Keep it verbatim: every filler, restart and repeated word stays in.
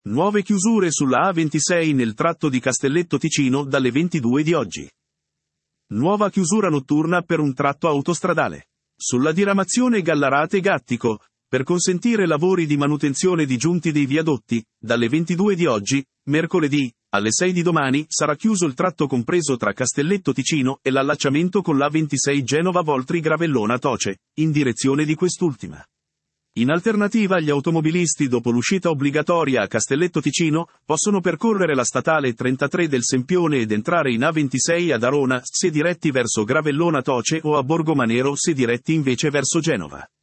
Nuove chiusure sulla A ventisei nel tratto di Castelletto Ticino dalle ventidue di oggi. Nuova chiusura notturna per un tratto autostradale. Sulla diramazione Gallarate-Gattico, per consentire lavori di manutenzione disgiunti dei viadotti, dalle ventidue di oggi, mercoledì, alle sei di domani, sarà chiuso il tratto compreso tra Castelletto Ticino e l'allacciamento con l'A ventisei Genova-Voltri-Gravellona-Toce, in direzione di quest'ultima. In alternativa, gli automobilisti dopo l'uscita obbligatoria a Castelletto Ticino, possono percorrere la statale trentatré del Sempione ed entrare in A ventisei ad Arona, se diretti verso Gravellona Toce o a Borgomanero se diretti invece verso Genova.